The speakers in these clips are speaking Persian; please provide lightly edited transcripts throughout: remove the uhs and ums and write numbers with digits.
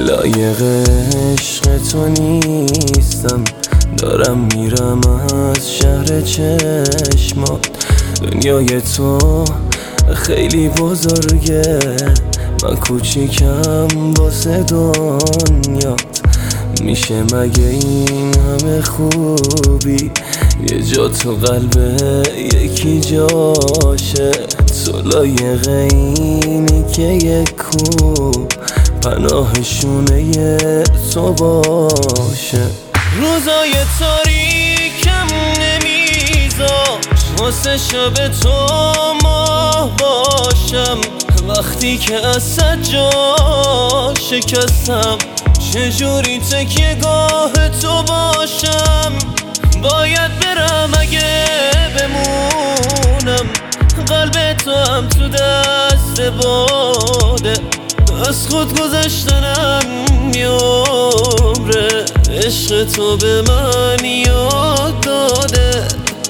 لایق عشق تو نیستم، دارم میرم از شهر چشمات. دنیای تو خیلی بزرگه، من کوچیکم واسه دنیات. میشه مگه این همه خوبی یه جا تو قلب یکی جاشه؟ تو لایق اینی که یک کو پناهشونه تو باشه. روزای تاریکم نمیذاش واسه شب تو ماه باشم. وقتی که از سجا شکستم چجوری تکیه گاه تو باشم؟ باید برم اگه بمونم، قلب تو هم تو دست باده. از خود گذشتنم میامره، عشق تو به من یاد داده.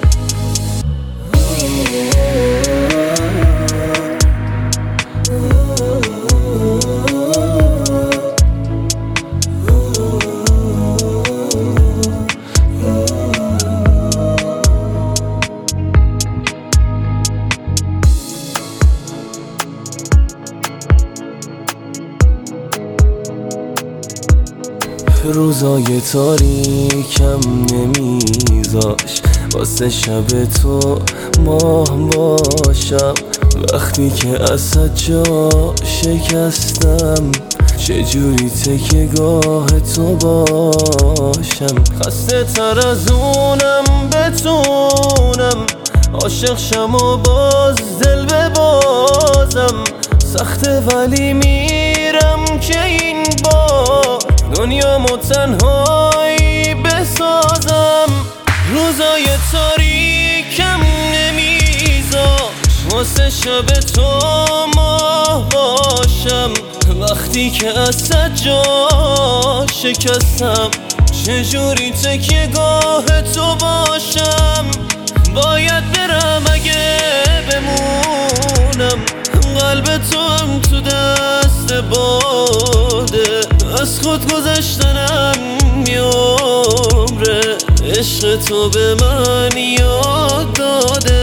روزای تاریکم نمیذاش واسه شب تو ماه باشم. وقتی که از سجا شکستم چجوری تکیه گاه تو باشم؟ خسته تر از اونم بتونم عاشق شم و باز دل ببازم. سخته ولی میرم که این بار دنیامو تنهایی بسازم. روزای تاریکم نمیذاش واسه شب تو ماه باشم. وقتی که از سجا شکستم چجوری تکیه گاه تو باشم؟ باید برم اگه بمونم، قلب تو هم تو دست باده. از خود گذشتنم میامره، عشق تو به من یاد داده.